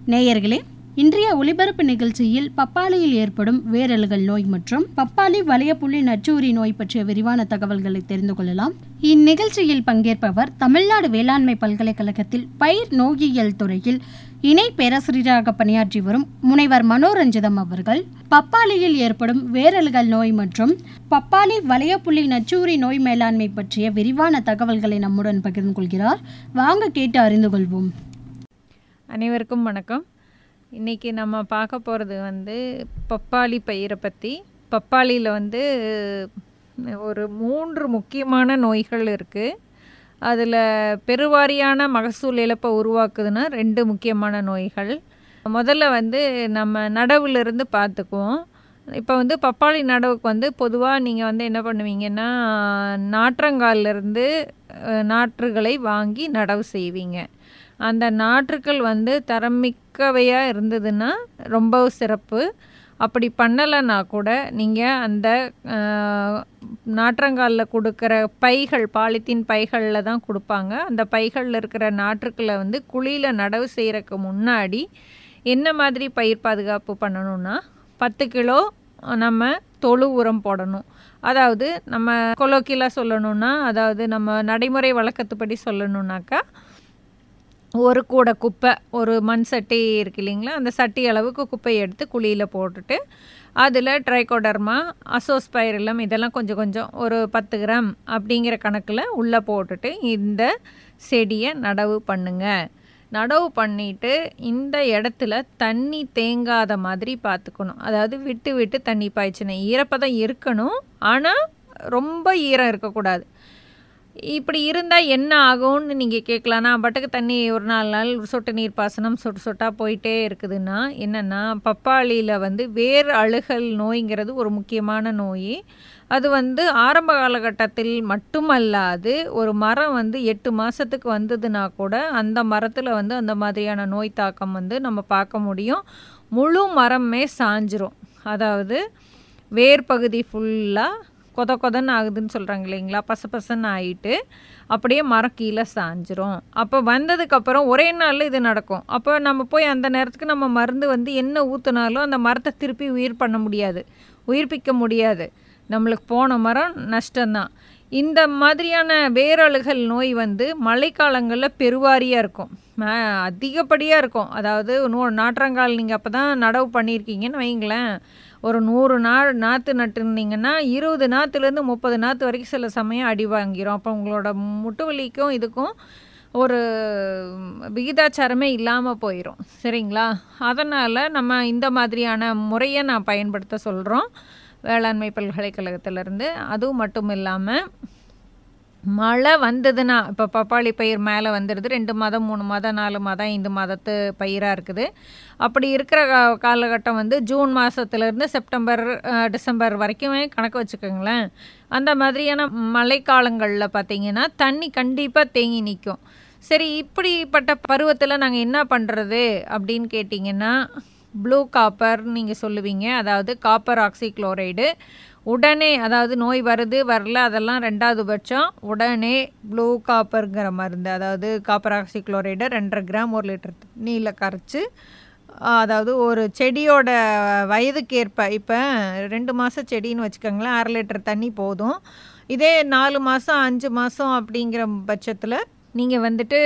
நேயர்களே, இன்றைய ஒளிபரப்பு நிகழ்ச்சியில் பப்பாளியில் ஏற்படும் வேரல்கள் நோய் மற்றும் பப்பாளி வளையப்புள்ளி நச்சூரி நோய் பற்றிய விரிவான தகவல்களை தெரிந்து கொள்ளலாம். இந்நிகழ்ச்சியில் பங்கேற்பவர் தமிழ்நாடு வேளாண்மை பல்கலைக்கழகத்தில் பயிர் நோயியல் துறையில் இணை பேராசிரியராக பணியாற்றி வரும் முனைவர் மனோரஞ்சிதம் அவர்கள். பப்பாளியில் ஏற்படும் வேரல்கள் நோய் மற்றும் பப்பாளி வளையப்புள்ளி நச்சூரி நோய் மேலாண்மை பற்றிய விரிவான தகவல்களை நம்முடன் பகிர்ந்து கொள்கிறார். வாங்க கேட்டு அறிந்து கொள்வோம். அனைவருக்கும் வணக்கம். இன்றைக்கி நம்ம பார்க்க போகிறது பப்பாளி பயிரை பற்றி. பப்பாளியில் ஒரு 3 முக்கியமான நோய்கள் இருக்குது. அதில் பெருவாரியான மகசூல் இழப்பை உருவாக்குதுன்னா 2 முக்கியமான நோய்கள். முதல்ல நம்ம நடவுலேருந்து பார்த்துக்குவோம். இப்போ பப்பாளி நடவுக்கு பொதுவாக நீங்கள் என்ன பண்ணுவீங்கன்னா, நாற்றங்காலிருந்து நாற்றுகளை வாங்கி நடவு செய்வீங்க. அந்த நாற்றுக்கள் தரமிக்கவையாக இருந்ததுன்னா ரொம்ப சிறப்பு. அப்படி பண்ணலைன்னா கூட நீங்கள் அந்த நாற்றங்காலில் கொடுக்குற பைகள், பாலித்தீன் பைகளில் தான் கொடுப்பாங்க. அந்த பைகளில் இருக்கிற நாற்றுக்களை குழியில் நடவு செய்கிறதுக்கு முன்னாடி என்ன மாதிரி பயிர் பாதுகாப்பு பண்ணணும்னா, 10 கிலோ நம்ம தொழு உரம் போடணும். அதாவது நம்ம கொலோக்கியலாக சொல்லணும்னா, அதாவது நம்ம நடைமுறை வழக்கத்துப்படி சொல்லணுன்னாக்கா, ஒரு கூடை குப்பை, ஒரு மண் சட்டி இருக்கு இல்லைங்களா, அந்த சட்டி அளவுக்கு குப்பையை எடுத்து குழியில் போட்டுட்டு அதில் ட்ரைகோடர்மா, அசோஸ்பைரிலம் இதெல்லாம் கொஞ்சம் கொஞ்சம் ஒரு 10 கிராம் அப்படிங்கிற கணக்கில் உள்ளே போட்டுட்டு இந்த செடியை நடவு பண்ணுங்க. நடவு பண்ணிவிட்டு இந்த இடத்துல தண்ணி தேங்காத மாதிரி பார்த்துக்கணும். அதாவது விட்டு விட்டு தண்ணி பாய்ச்சணும். ஈரப்பதம் இருக்கணும், ஆனால் ரொம்ப ஈரம் இருக்கக்கூடாது. இப்படி இருந்தால் என்ன ஆகும்னு நீங்கள் கேட்கலாம். நான் பாட்டுக்கு தண்ணி ஒரு 4 நாள் சொட்டு நீர் பாசனம் சொட்டு சொட்டாக போயிட்டே இருக்குதுன்னா என்னென்னா, பப்பாளியில் வேர் அழுகல் நோய்ங்கிறது ஒரு முக்கியமான நோய். அது ஆரம்ப காலகட்டத்தில் மட்டுமல்லாது ஒரு மரம் 8 மாதத்துக்கு வந்ததுன்னா கூட அந்த மரத்தில் அந்த மாதிரியான நோய் தாக்கம் நம்ம பார்க்க முடியும். முழு மரமே சாஞ்சிரும். அதாவது வேர் பகுதி ஃபுல்லாக கொதன்னு ஆகுதுன்னு சொல்கிறாங்க இல்லைங்களா, பசன்னு ஆகிட்டு அப்படியே மரம் கீழே சாஞ்சிரும். அப்போ வந்ததுக்கப்புறம் ஒரே நாளில் இது நடக்கும். அப்போ நம்ம போய் அந்த நேரத்துக்கு நம்ம மருந்து என்ன ஊற்றுனாலும் அந்த மரத்தை திருப்பி உயிர்ப்பிக்க முடியாது. நம்மளுக்கு போன மரம் நஷ்டம்தான். இந்த மாதிரியான வேரழுகல் நோய் மழைக்காலங்களில் பெருவாரியாக இருக்கும், அதிகப்படியாக இருக்கும். அதாவது நாற்றங்கால் நீங்கள் அப்போ தான் நடவு பண்ணியிருக்கீங்கன்னு வைங்களேன், ஒரு 100 நாற்று நட்டுருந்தீங்கன்னா 20 நாற்றுலேருந்து 30 நாற்று வரைக்கும் சில சமயம் அடி வாங்கிரும். அப்போ உங்களோட முட்டு வலிக்கும் இதுக்கும் ஒரு விகிதாச்சாரமே இல்லாமல் போயிடும். சரிங்களா? அதனால் நம்ம இந்த மாதிரியான முறையை நான் பயன்படுத்த சொல்கிறோம் வேளாண்மை பல்கலைக்கழகத்திலேருந்து. அதுவும் மட்டும் இல்லாமல் மழை வந்ததுன்னா, இப்போ பப்பாளி பயிர் மேலே வந்துடுது, 2 மாதம் 3 மாதம் 4 மாதம் 5 மாதத்து பயிராக இருக்குது. அப்படி இருக்கிற காலகட்டம் ஜூன் மாதத்துலேருந்து செப்டம்பர் டிசம்பர் வரைக்குமே கணக்கு வச்சுக்கோங்களேன். அந்த மாதிரியான மழைக்காலங்களில் பார்த்திங்கன்னா தண்ணி கண்டிப்பாக தேங்கி நிற்கும். சரி, இப்படிப்பட்ட பருவத்தில் நாங்கள் என்ன பண்ணுறது அப்படின்னு கேட்டிங்கன்னா, ப்ளூ காப்பர் நீங்கள் சொல்லுவீங்க. அதாவது காப்பர் ஆக்சிக்ளோரைடு உடனே, அதாவது நோய் வருது வரல அதெல்லாம் 2வது பட்சம், உடனே ப்ளூ காப்பருங்கிற மருந்து, அதாவது காப்பர் ஆக்சிக்ளோரைடு 2.5 கிராம் 1 லிட்டர் தண்ணியில் கரைச்சி, அதாவது ஒரு செடியோட வயதுக்கேற்ப, இப்போ 2 மாதம் செடின்னு வச்சுக்கோங்களேன், 1/2 லிட்டர் தண்ணி போதும். இதே 4 மாதம் 5 மாதம் அப்படிங்கிற பட்சத்தில் நீங்கள்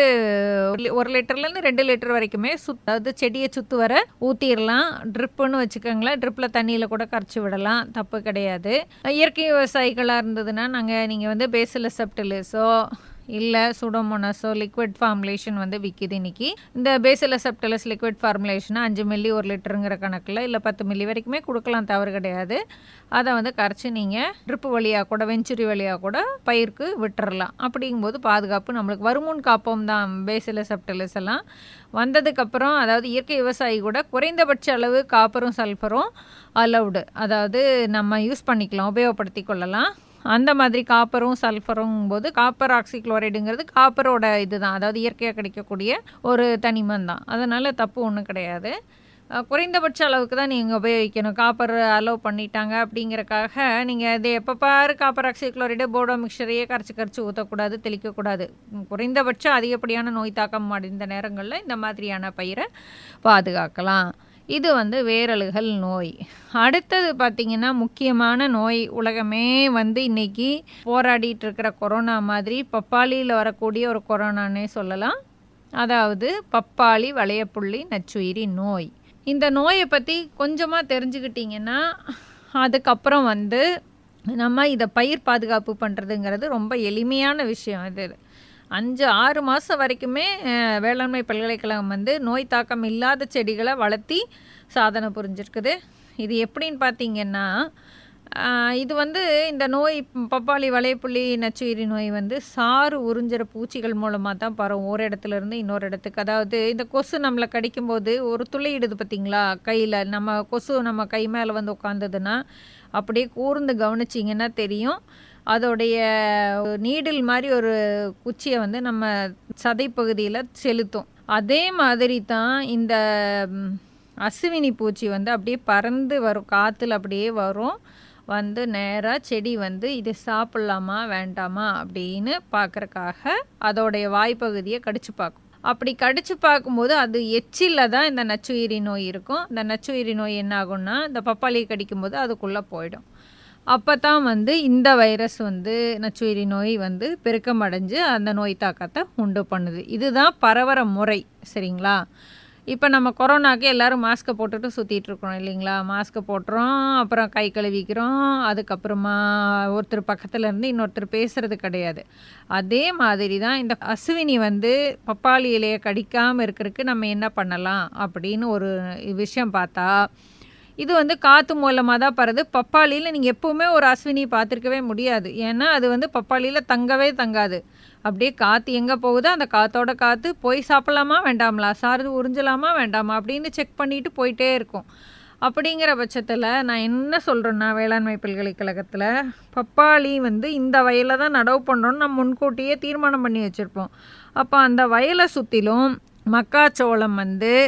1 லிட்டர்லேருந்து 2 லிட்டர் வரைக்குமே அதாவது செடியை சுற்று வர ஊற்றிடலாம். ட்ரிப்புன்னு வச்சுக்கோங்களேன், ட்ரிப்பில் தண்ணியில் கூட கரைச்சி விடலாம், தப்பு கிடையாது. இயற்கை விவசாயிகளாக இருந்ததுன்னா நீங்கள் பேசிலஸ் சப்டிலிஸோ இல்லை சூடோமோனாஸோ லிக்விட் ஃபார்முலேஷன் விற்கிது இன்றைக்கி. இந்த பேசிலஸ் சப்டிலிஸ் லிக்விட் ஃபார்முலேஷனை 5 மில்லி 1 லிட்டருங்கிற கணக்கில் இல்லை 10 மில்லி வரைக்குமே கொடுக்கலாம், தவறு கிடையாது. அதை கரைச்சி நீங்கள் ட்ரிப்பு வழியாக கூட வெஞ்சுரி வழியாக கூட பயிருக்கு விட்டுறலாம். அப்படிங்கும்போது பாதுகாப்பு நம்மளுக்கு வருமுன் காப்போம் தான். பேசிலஸ் சப்டிலிஸ் எல்லாம் வந்ததுக்கப்புறம், அதாவது இயற்கை விவசாயி கூட குறைந்தபட்ச அளவு காப்பரும் சல்ஃபரும் அலவுடு, அதாவது நம்ம யூஸ் பண்ணிக்கலாம், உபயோகப்படுத்தி கொள்ளலாம். அந்த மாதிரி காப்பரும் சல்ஃபரும் போது காப்பர் ஆக்சிக்ளோரைடுங்கிறது காப்பரோட இதுதான், அதாவது இயற்கையாக கிடைக்கக்கூடிய ஒரு தனிமம் தான். அதனால் தப்பு ஒன்றும் கிடையாது. குறைந்தபட்ச அளவுக்கு தான் நீங்கள் உபயோகிக்கணும். காப்பர் அலோவ் பண்ணிட்டாங்க அப்படிங்கிறக்காக நீங்கள் இது எப்போ பாரு காப்பர் ஆக்சிக்ளோரைடு போர்டோ மிக்சரையே கரைச்சி ஊற்றக்கூடாது, தெளிக்கக்கூடாது. குறைந்தபட்சம் அதிகப்படியான நோய் தாக்கம் அடைந்த நேரங்களில் இந்த மாதிரியான பயிரை பாதுகாக்கலாம். இது வேரல்கள் நோய். அடுத்தது பார்த்திங்கன்னா முக்கியமான நோய், உலகமே இன்றைக்கி போராடிட்டு இருக்கிற கொரோனா மாதிரி பப்பாளியில் வரக்கூடிய ஒரு கொரோனானே சொல்லலாம். அதாவது பப்பாளி வளையப்புள்ளி நச்சுயிரி நோய். இந்த நோயை பற்றி கொஞ்சமாக தெரிஞ்சுக்கிட்டிங்கன்னா அதுக்கப்புறம் நம்ம இதை பயிர் பாதுகாப்பு பண்ணுறதுங்கிறது ரொம்ப எளிமையான விஷயம். இது 5-6 மாதம் வரைக்குமே வேளாண்மை பல்கலைக்கழகம் நோய் தாக்கம் இல்லாத செடிகளை வளர்த்தி சாதனை புரிஞ்சிருக்குது. இது எப்படின்னு பார்த்திங்கன்னா, இது இந்த நோய் பப்பாளி வளையப்புள்ளி நச்சுயிரி நோய் சாறு உறிஞ்சிற பூச்சிகள் மூலமாக தான் பரவும் ஒரு இடத்துலேருந்து இன்னொரு இடத்துக்கு. அதாவது இந்த கொசு நம்மளை கடிக்கும்போது ஒரு துளையிடுது பார்த்திங்களா கையில், நம்ம கொசு நம்ம கை மேலே உட்காந்ததுன்னா அப்படியே கூர்ந்து கவனிச்சிங்கன்னா தெரியும். அதோடைய நீடில் மாதிரி ஒரு குச்சியை நம்ம சதைப்பகுதியில் செலுத்தும். அதே மாதிரி தான் இந்த அசுவினி பூச்சி அப்படியே பறந்து வரும், காற்றுல அப்படியே வரும். நேராக செடி இது சாப்பிட்லாமா வேண்டாமா அப்படின்னு பார்க்குறக்காக அதோடைய வாய்ப்பகுதியை கடிச்சு பார்க்கும். அப்படி கடிச்சு பார்க்கும்போது அது எச்சிலில் தான் இந்த நச்சுயிரி நோய் இருக்கும். இந்த நச்சுயிரி நோய் என்ன ஆகும்னா, இந்த பப்பாளியை கடிக்கும்போது அதுக்குள்ளே போயிடும். அப்போ தான் இந்த வைரஸ் நச்சுயிரி நோய் பெருக்கம் அடைஞ்சு அந்த நோய் தாக்கத்தை உண்டு பண்ணுது. இதுதான் பரவற முறை, சரிங்களா? இப்போ நம்ம கொரோனாக்கு எல்லோரும் மாஸ்க்கை போட்டுட்டு சுற்றிட்டு இருக்கிறோம் இல்லைங்களா? மாஸ்க்கை போட்டுறோம், அப்புறம் கை கழுவிக்கிறோம், அதுக்கப்புறமா ஒருத்தர் பக்கத்தில் இருந்து இன்னொருத்தர் பேசுகிறது கிடையாது. அதே மாதிரி தான் இந்த அசுவினி பப்பாளி இலையை கடிக்காமல் இருக்கிறதுக்கு நம்ம என்ன பண்ணலாம் அப்படின்னு ஒரு விஷயம் பார்த்தா, இது காற்று மூலமாக தான் பரது. பப்பாளியில் நீங்கள் எப்போவுமே ஒரு அஸ்வினி பார்த்துருக்கவே முடியாது. ஏன்னா அது பப்பாளியில் தங்கவே தங்காது. அப்படியே காற்று எங்கே போகுதோ அந்த காற்றோட காற்று போய் சாப்பிட்லாமா வேண்டாமலா, சாறு உறிஞ்சலாமா வேண்டாமா அப்படின்னு செக் பண்ணிட்டு போயிட்டே இருக்கும். அப்படிங்கிற பட்சத்தில் நான் என்ன சொல்கிறேன்னா, வேளாண்மை பல்கலைக்கழகத்தில் பப்பாளி இந்த வயலில் தான் நடவு பண்ணுறோன்னு நம்ம முன்கூட்டியே தீர்மானம் பண்ணி வச்சுருப்போம். அப்போ அந்த வயலை சுற்றிலும் மக்காச்சோளம்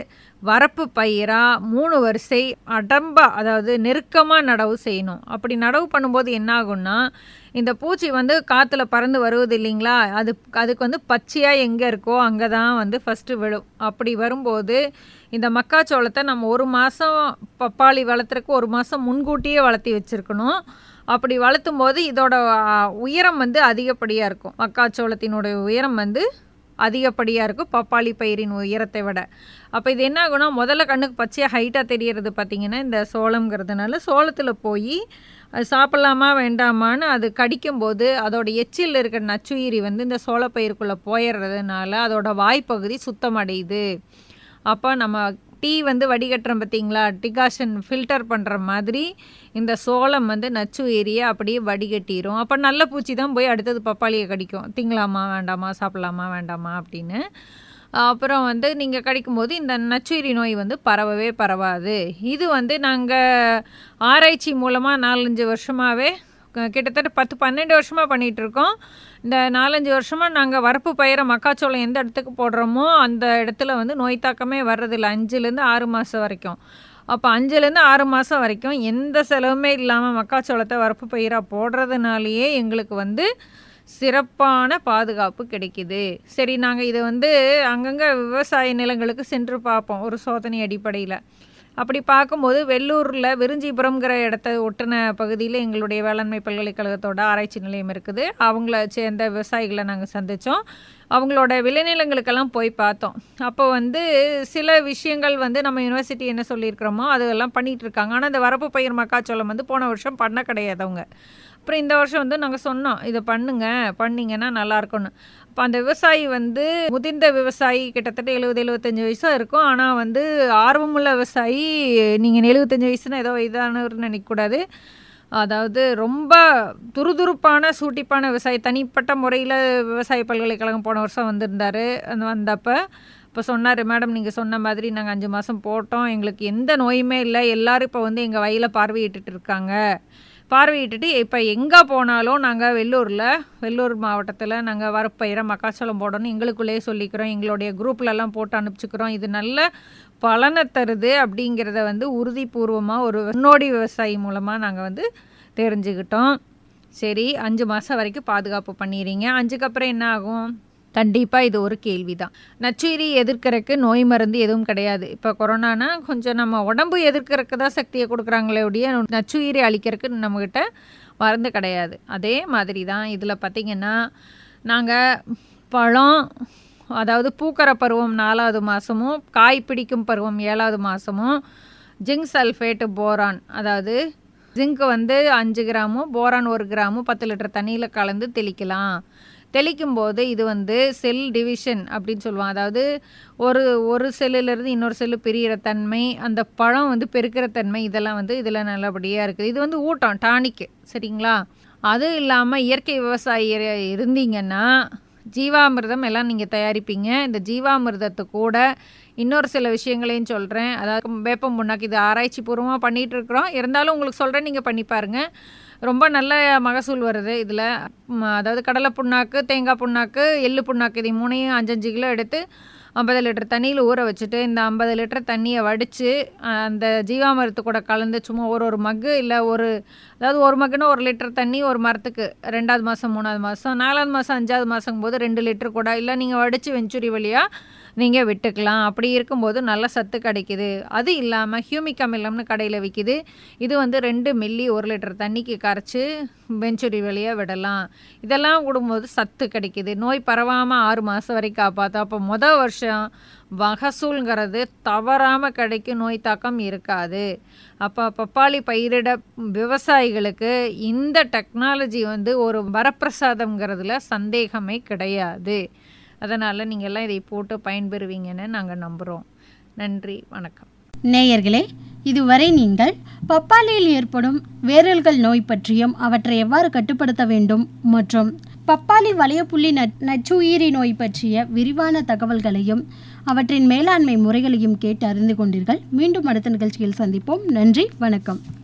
வரப்பு பயிராக 3 வரிசை அடம்பாக, அதாவது நெருக்கமாக நடவு செய்யணும். அப்படி நடவு பண்ணும்போது என்ன ஆகும்னா, இந்த பூச்சி காற்றுல பறந்து வருவது இல்லைங்களா, அதுக்கு பச்சையாக எங்கே இருக்கோ அங்கே தான் ஃபஸ்ட்டு விழும். அப்படி வரும்போது இந்த மக்காச்சோளத்தை நம்ம 1 மாதம் பப்பாளி வளர்த்துறதுக்கு 1 மாதம் முன்கூட்டியே வளர்த்தி வச்சுருக்கணும். அப்படி வளர்த்தும் போது இதோட உயரம் அதிகப்படியாக இருக்கும். மக்காச்சோளத்தினுடைய உயரம் அதிகப்படியாக இருக்கும் பப்பாளி பயிரின் உயரத்தை விட. அப்போ இது என்ன ஆகுனா, முதல்ல கண்ணுக்கு பச்சையாக ஹைட்டாக தெரியறது பார்த்திங்கன்னா இந்த சோளம்ங்கிறதுனால சோளத்தில் போய் அது சாப்பிட்லாமா வேண்டாமான்னு அது கடிக்கும்போது அதோட எச்சில் இருக்கிற நச்சுயிரி இந்த சோளப்பயிருக்குள்ளே போயிடுறதுனால அதோட வாய்ப்பகுதி சுத்தமடையுது. அப்போ நம்ம டீ வடிகட்டுறோம் பார்த்திங்களா, டிகாஷன் ஃபில்டர் பண்ணுற மாதிரி இந்த சோளம் நச்சுயிரியை அப்படியே வடிகட்டிடும். அப்போ நல்ல பூச்சி தான் போய் அடுத்தது பப்பாளியை கடிக்கும், திங்கலாமா வேண்டாமா, சாப்பிட்லாமா வேண்டாமா அப்படின்னு. அப்புறம் நீங்கள் கடிக்கும்போது இந்த நச்சுயிரி நோய் பரவவே பரவாது. இது நாங்கள் ஆராய்ச்சி மூலமாக 4-5 வருஷமாகவே கிட்டத்தட்ட 10-12 வருஷமாக பண்ணிகிட்ருக்கோம். இந்த 4-5 வருஷமாக நாங்கள் வரப்பு பயிரை மக்காச்சோளம் எந்த இடத்துக்கு போடுறோமோ அந்த இடத்துல நோய் தாக்கமே வர்றதில்லை 5-6 மாதம் வரைக்கும். அப்போ 5-6 மாதம் வரைக்கும் எந்த செலவுமே இல்லாமல் மக்காச்சோளத்தை வரப்பு பயிராக போடுறதுனாலேயே எங்களுக்கு சிறப்பான பாதுகாப்பு கிடைக்கிது. சரி, நாங்கள் இது அங்கங்கே விவசாய நிலங்களுக்கு சென்று பார்ப்போம் ஒரு சோதனை அடிப்படையில். அப்படி பார்க்கும்போது வெள்ளூரில் விருஞ்சிபுரம்ங்கிற இடத்த ஒட்டின பகுதியில் எங்களுடைய வேளாண்மை பல்கலைக்கழகத்தோட ஆராய்ச்சி நிலையம் இருக்குது. அவங்கள சேர்ந்த விவசாயிகளை நாங்கள் சந்தித்தோம். அவங்களோட விளைநிலங்களுக்கெல்லாம் போய் பார்த்தோம். அப்போ சில விஷயங்கள் நம்ம யூனிவர்சிட்டி என்ன சொல்லியிருக்கிறோமோ அதெல்லாம் பண்ணிகிட்ருக்காங்க. ஆனால் இந்த வரப்பு பயிர் மக்காச்சோளம் போன வருஷம் பண்ண கிடையாது அவங்க. அப்புறம் இந்த வருஷம் நாங்கள் சொன்னோம், இதை பண்ணிங்கன்னா நல்லாயிருக்கும்னு. இப்போ அந்த விவசாயி முதிர்ந்த விவசாயி, கிட்டத்தட்ட 70-75 வயசாக இருக்கும். ஆனால் ஆர்வமுள்ள விவசாயி. நீங்கள் 75 வயசுனா ஏதோ இதானவர்னு நினைக்கக்கூடாது. அதாவது ரொம்ப துருதுருப்பான சூட்டிப்பான விவசாயி. தனிப்பட்ட முறையில் விவசாய பல்கலைக்கழகம் போன வருஷம் வந்திருந்தார். வந்தப்போ இப்போ சொன்னார், மேடம் நீங்கள் சொன்ன மாதிரி நாங்கள் 5 மாதம் போட்டோம், எங்களுக்கு எந்த நோயுமே இல்லை, எல்லோரும் இப்போ எங்கள் வயலை பார்வையிட்டு இருக்காங்க. பார்வையிட்டுட்டு இப்போ எங்கே போனாலும் நாங்கள் வெள்ளூர் மாவட்டத்தில் நாங்கள் வரப்பயிரை மக்காச்சோளம் போடணும் எங்களுக்குள்ளேயே சொல்லிக்கிறோம், எங்களுடைய குரூப்லலாம் போட்டு அனுப்பிச்சிக்கிறோம். இது நல்ல பலனை தருது அப்படிங்கிறத வந்து உறுதிபூர்வமாக ஒரு முன்னோடி விவசாயி மூலமாக நாங்கள் தெரிஞ்சுக்கிட்டோம். சரி, 5 மாதம் வரைக்கும் பாதுகாப்பு பண்ணிடுறீங்க. 5க்கு அப்புறம் என்ன ஆகும்? கண்டிப்பாக இது ஒரு கேள்வி தான். நச்சுயிரி எதிர்க்கிறதுக்கு நோய் மருந்து எதுவும் கிடையாது. இப்போ கொரோனானா கொஞ்சம் நம்ம உடம்பு எதிர்க்கிறதுக்கு தான் சக்தியை கொடுக்குறாங்களே ஒழிய நச்சுயிரி அழிக்கிறதுக்கு நம்மக்கிட்ட மருந்து கிடையாது. அதே மாதிரி தான் இதில் பார்த்திங்கன்னா நாங்கள் பழம், அதாவது பூக்கிற பருவம் 4வது மாதமும் காய் பிடிக்கும் பருவம் 7வது மாதமும் ஜிங்க் சல்ஃபேட்டு போரான், அதாவது ஜிங்க் 5 கிராமும் போரான் 1 கிராமும் 10 லிட்டர் தண்ணியில் கலந்து தெளிக்கலாம். தெளிக்கும்போது இது செல் டிவிஷன் அப்படின்னு சொல்லுவாங்க. அதாவது ஒரு செல்லுலேருந்து இன்னொரு செல்லு பிரிகிற தன்மை, அந்த பழம் பெருக்கிற தன்மை, இதெல்லாம் இதில் நல்லபடியாக இருக்குது. இது ஊட்டம், டானிக்கு. சரிங்களா? அது இல்லாமல் இயற்கை விவசாயி இருந்தீங்கன்னா ஜீவாமிர்தம் எல்லாம் நீங்கள் தயாரிப்பீங்க. இந்த ஜீவாமிர்தத்து கூட இன்னொரு சில விஷயங்களையும் சொல்கிறேன். அதாவது வேப்பம் புண்ணாக்கு, இது ஆராய்ச்சி பூர்வமாக பண்ணிகிட்ருக்குறோம். இருந்தாலும் உங்களுக்கு சொல்கிறேன், நீங்கள் பண்ணி பாருங்கள். ரொம்ப நல்ல மகசூல் வருது இதில். அதாவது கடலை புண்ணாக்கு, தேங்காய் புண்ணாக்கு, எள்ளு புண்ணாக்கு, இது 3ஐயும் 5 கிலோ எடுத்து 50 லிட்டர் தண்ணியில் ஊற வச்சுட்டு இந்த 50 லிட்டர் தண்ணியை வடித்து அந்த ஜீவாமிர்தத்து கூட கலந்து சும்மா ஒரு மக்கு இல்லை அதாவது ஒரு மக்குன்னா 1 லிட்டர் தண்ணி ஒரு மரத்துக்கு 2வது மாதம் 3வது மாதம் 4வது மாதம் 5வது மாதம் போது 2 லிட்டர் கூட இல்லை நீங்கள் வடித்து வெஞ்சுரி வழியாக நீங்கள் விட்டுக்கலாம். அப்படி இருக்கும்போது நல்ல சத்து கிடைக்குது. அது இல்லாமல் ஹியூமிக் அமிலம்னு கடையில் விற்கிது. இது 2 மில்லி 1 லிட்டர் தண்ணிக்கு கரைச்சி வெஞ்சுரி வழியாக விடலாம். இதெல்லாம் விடும்போது சத்து கிடைக்குது. நோய் பரவாமல் 6 மாதம் வரைக்கும் காப்பாற்றும். அப்போ மொதல் வருஷம் மகசூல்ங்கிறது தவறாமல் கிடைக்கும், நோய் தாக்கம் இருக்காது. அப்போ பப்பாளி பயிரிட விவசாயிகளுக்கு இந்த டெக்னாலஜி ஒரு வரப்பிரசாதம்ங்கிறதுல சந்தேகமே கிடையாது. அதனால் நீங்கள் எல்லாம் இதை போட்டு பயன்பெறுவீங்கன்னு நாங்கள் நம்புகிறோம். நன்றி, வணக்கம். நேயர்களே, இதுவரை நீங்கள் பப்பாளியில் ஏற்படும் வேரல்கள் நோய் பற்றியும் அவற்றை எவ்வாறு கட்டுப்படுத்த வேண்டும் மற்றும் பப்பாளி வளையப்புள்ளி நச்சுயிரி நோய் பற்றிய விரிவான தகவல்களையும் அவற்றின் மேலாண்மை முறைகளையும் கேட்டு அறிந்து கொண்டீர்கள். மீண்டும் அடுத்த நிகழ்ச்சியில் சந்திப்போம். நன்றி, வணக்கம்.